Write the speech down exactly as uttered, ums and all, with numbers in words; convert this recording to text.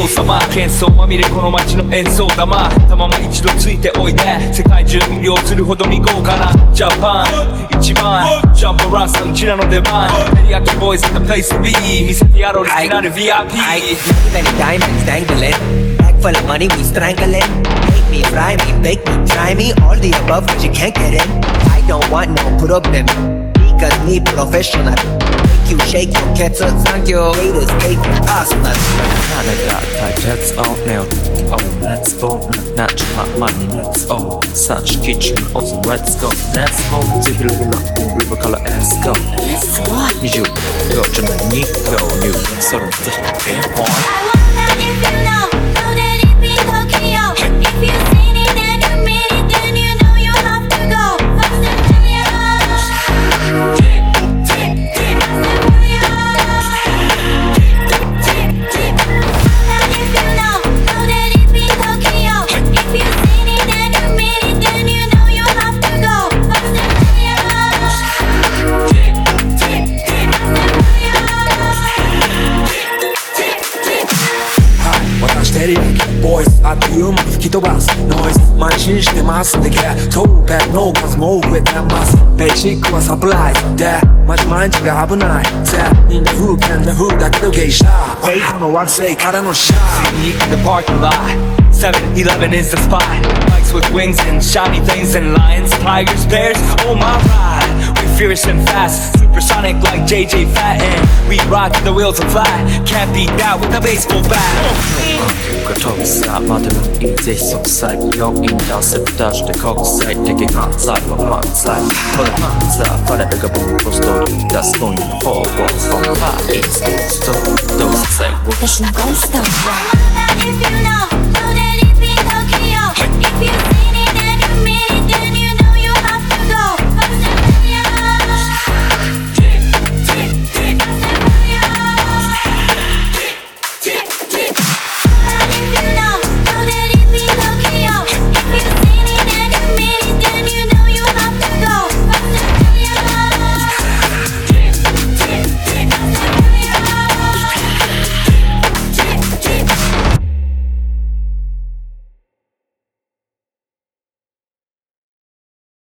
王様喧騒まみれこの街の演奏玉たまま一度ついておいで世界中魅了するほどに豪華なジャパン一番ジャンプランさんうちらの出番テリヤキボーイズ the place to be 見せてやろうオリジナル ブイアイピー Many diamonds dangling Bag full of money we strangling Make me, fry me, bake me, try me All the above cause you can't get in I don't want no problem Because me professional Make you shake your kettle Thank you Haters hate us but 하나가 다 Let's all now Oh let's go 나 정말 많이 Let's all Such kitchen also let's go Let's go to the river river color let's go You go to the new go new So let's go I want that if you know Know that it be Tokyo If you seen it and you mean it Then you know you have to go Fast and furious Fast and furious That if you know Know that it be Tokyo If you seen it and you mean it Then you know you have to go Fast and furious Fast and furious 私テリヤキボイスあっという間に吹き飛ばすノイズ慢心してますんでゲットーペッの数も増えてますベーシックはサプライズでマジ毎日が危ないぜみんな風景な風だけどゲイシャーウェイトの惑星からのシャー See the parking lot seven eleven is the spot Bikes with wings and shiny things and lions, tigers, bears, oh my ride We fierce and fast, supersonic like J J Fatten We rock the wheels are flat, can't beat that with a baseball bat กระทบสามารถทำอีกที่สงสัยยกอินดาวเซปดัชแต่เขาก็ใส่แต่เก่งหาใจว่ามันใจเพราะมันใจเพราะแต่กับผมโพสต์ตัวนี้ That's going forward from far east to those say what I want that if you know Know that it be Tokyo If you see